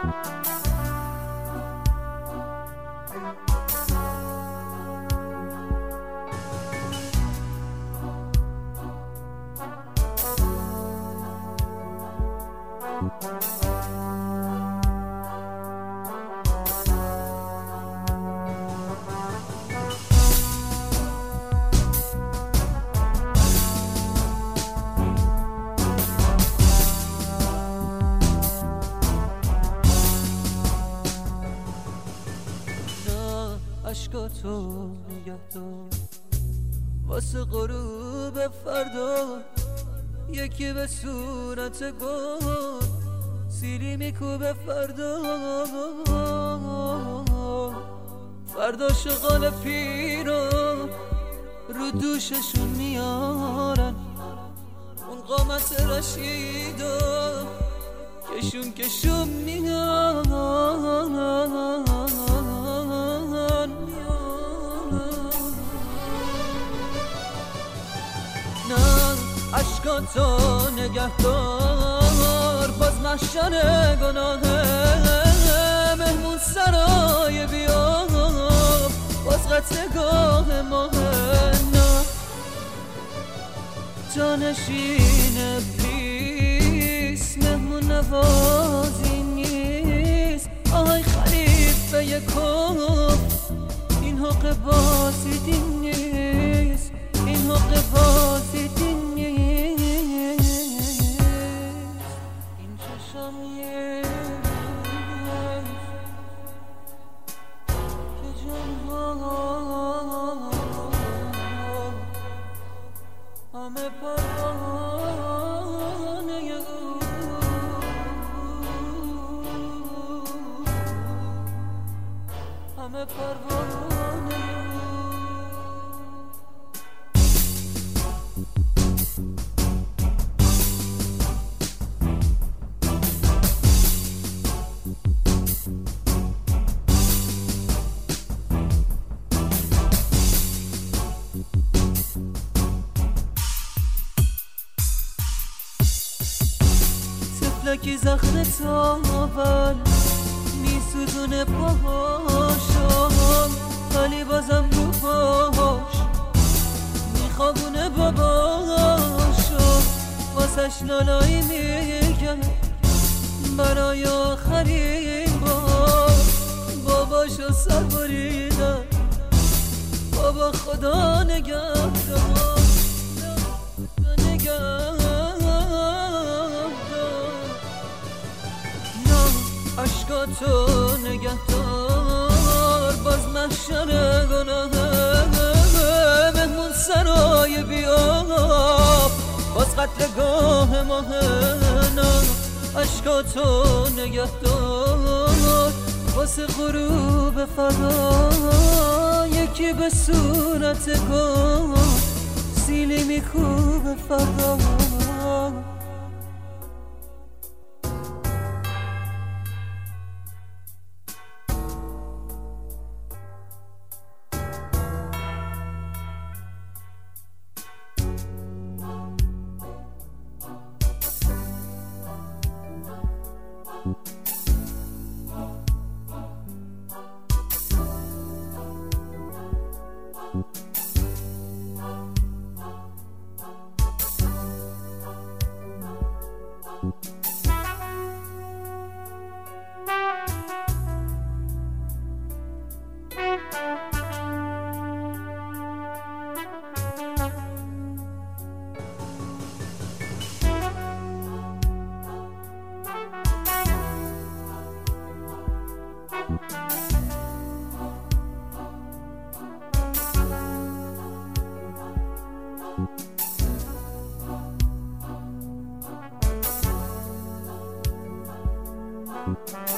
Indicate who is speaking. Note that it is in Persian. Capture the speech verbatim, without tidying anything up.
Speaker 1: عشقاتو نگه دار واسه غروب فردا، یکی به صورت گل سیلی میکوبه فردا. فردا شغال پیرا رو دوششون میارن اون قامت رشیدا، کشون کشون میان. عشقاتو نگه دار باز محشر گناهه، مهمون سرای بیا باز قطعگاه ماهه. نه جانشین پلیس مهمون نوازی نیست. آهای خلیفه یکم این حق بازیدی نیست، این حق بازیدی نیست. همه پروانه او، همه پروانه لکی زخم تاول میسودونه پاهاشم، ولی بازم رو پاهاش میخوابونه باباشم. واسش لالایی میگم برای آخرین بار، باباشو سر بریدم بابا خدا نگهدار نگهدار. عشقاتو نگه دار باز محشر گناهه، مهمون سرای بیاب باز قتلگاه ماهه. نه عشقاتو نگه دار واسه غروب فردا، یکی به صورت گل سیلی میکوبه فردا.
Speaker 2: Bye.